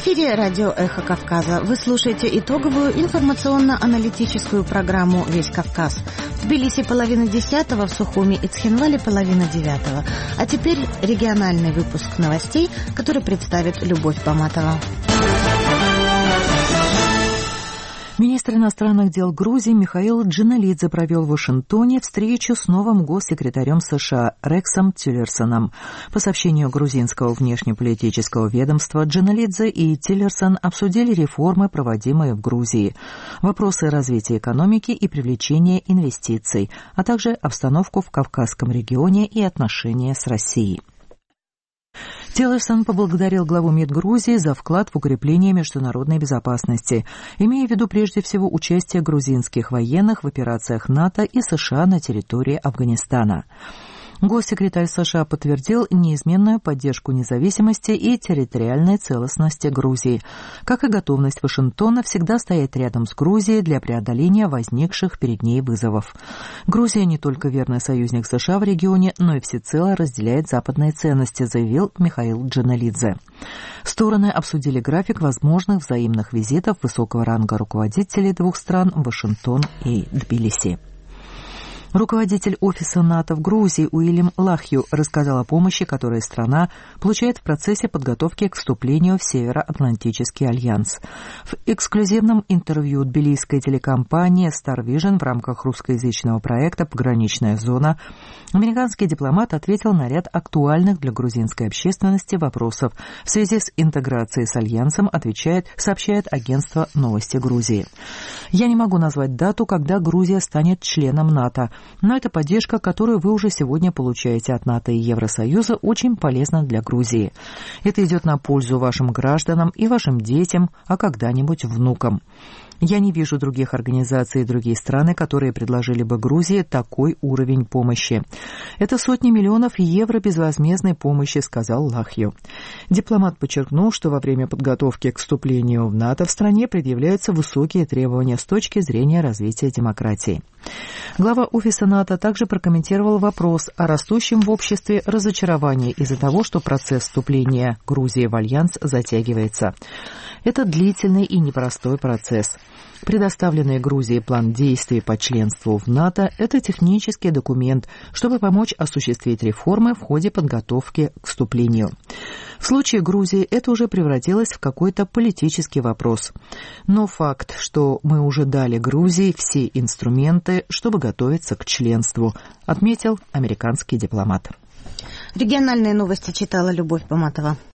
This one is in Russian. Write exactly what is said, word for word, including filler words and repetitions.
эфире радио «Эхо Кавказа». Вы слушаете итоговую информационно-аналитическую программу «Весь Кавказ». В Тбилиси половина десятого, в Сухуми и Цхинвале половина девятого. А теперь региональный выпуск новостей, который представит Любовь Баматова. Министр иностранных дел Грузии Михаил Джаналидзе провел в Вашингтоне встречу с новым госсекретарем США Рексом Тиллерсоном. По сообщению грузинского внешнеполитического ведомства, Джаналидзе и Тиллерсон обсудили реформы, проводимые в Грузии, вопросы развития экономики и привлечения инвестиций, а также обстановку в Кавказском регионе и отношения с Россией. Тиллерсон поблагодарил главу МИД Грузии за вклад в укрепление международной безопасности, имея в виду прежде всего участие грузинских военных в операциях НАТО и США на территории Афганистана. Госсекретарь США подтвердил неизменную поддержку независимости и территориальной целостности Грузии, как и готовность Вашингтона всегда стоять рядом с Грузией для преодоления возникших перед ней вызовов. Грузия не только верный союзник США в регионе, но и всецело разделяет западные ценности, заявил Михаил Джаналидзе. Стороны обсудили график возможных взаимных визитов высокого ранга руководителей двух стран в Вашингтон и Тбилиси. Руководитель офиса НАТО в Грузии Уильям Лахью рассказал о помощи, которую страна получает в процессе подготовки к вступлению в Североатлантический альянс. В эксклюзивном интервью тбилисской телекомпании Star Vision в рамках русскоязычного проекта «Пограничная зона» американский дипломат ответил на ряд актуальных для грузинской общественности вопросов в связи с интеграцией с альянсом, отвечает, сообщает агентство «Новости Грузии». «Я не могу назвать дату, когда Грузия станет членом НАТО, но эта поддержка, которую вы уже сегодня получаете от НАТО и Евросоюза, очень полезна для Грузии. Это идет на пользу вашим гражданам и вашим детям, а когда-нибудь внукам. Я не вижу других организаций и другие страны, которые предложили бы Грузии такой уровень помощи. Это сотни миллионов евро безвозмездной помощи», — сказал Лахью. Дипломат подчеркнул, что во время подготовки к вступлению в НАТО в стране предъявляются высокие требования с точки зрения развития демократии. Глава офиса НАТО также прокомментировал вопрос о растущем в обществе разочаровании из-за того, что процесс вступления Грузии в альянс затягивается. Это длительный и непростой процесс. Предоставленный Грузии план действий по членству в НАТО – это технический документ, чтобы помочь осуществить реформы в ходе подготовки к вступлению. В случае Грузии это уже превратилось в какой-то политический вопрос. Но факт, что мы уже дали Грузии все инструменты, чтобы готовиться к членству, отметил американский дипломат. Региональные новости читала Любовь Баматова.